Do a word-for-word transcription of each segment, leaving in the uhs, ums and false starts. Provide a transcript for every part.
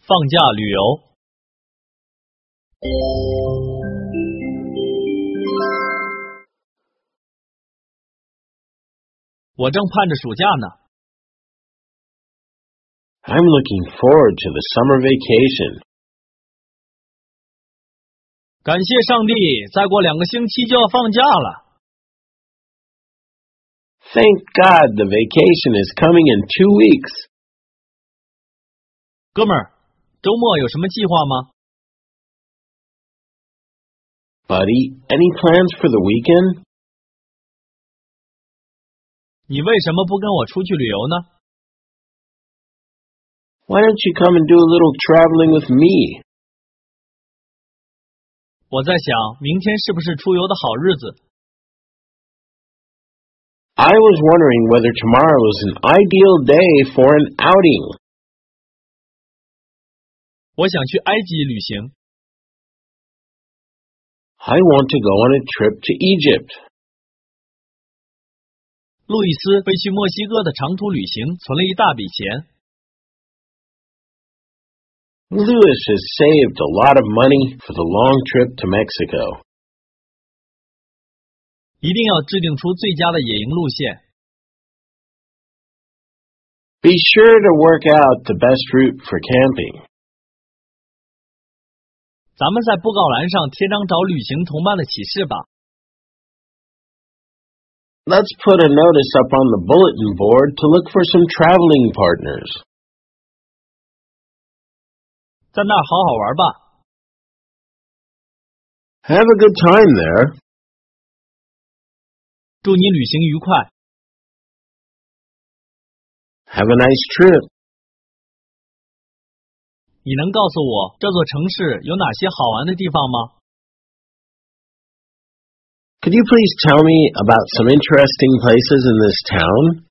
放假旅游。我正盼着暑假呢。 I'm looking forward to the summer vacation. 感谢上帝，再过两个星期就要放假了。 Thank God the vacation is coming in two weeks. 哥们儿，周末有什么计划吗？ Buddy, any plans for the weekend? 你为什么不跟我出去旅游呢？ Why don't you come and do a little traveling with me? 我在想，明天是不是出游的好日子？ I was wondering whether tomorrow is an ideal day for an outing. 我想去埃及旅行。 I want to go on a trip to Egypt. 路易斯为去墨西哥的长途旅行存了一大笔钱。 Louis has saved a lot of money for the long trip to Mexico. 一定要制定出最佳的野营路线。 Be sure to work out the best route for camping. 咱们在布告栏上贴张找旅行同伴的启事吧。 Let's put a notice up on the bulletin board to look for some traveling partners. 在那儿好好玩吧。 Have a good time there. 祝你旅行愉快。 Have a nice trip. 你能告诉我这座城市有哪些好玩的地方吗？ Could you please tell me about some interesting places in this town?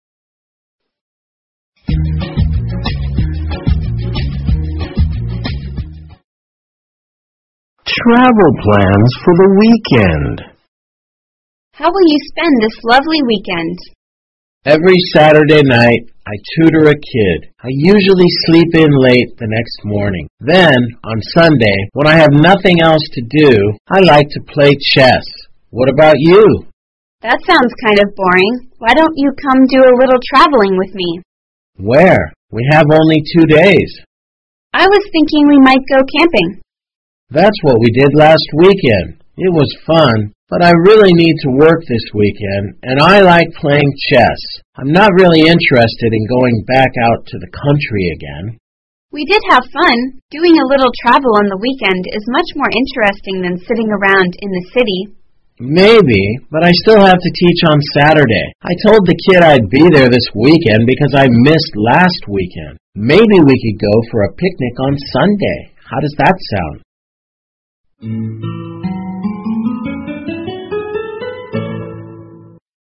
Travel plans for the weekend. How will you spend this lovely weekend? Every Saturday night, I tutor a kid. I usually sleep in late the next morning. Then, on Sunday, when I have nothing else to do, I like to play chess. What about you? That sounds kind of boring. Why don't you come do a little traveling with me? Where? We have only two days. I was thinking we might go camping. That's what we did last weekend. It was fun, but I really need to work this weekend, and I like playing chess. I'm not really interested in going back out to the country again. We did have fun. Doing a little travel on the weekend is much more interesting than sitting around in the city. Maybe, but I still have to teach on Saturday. I told the kid I'd be there this weekend because I missed last weekend. Maybe we could go for a picnic on Sunday. How does that sound?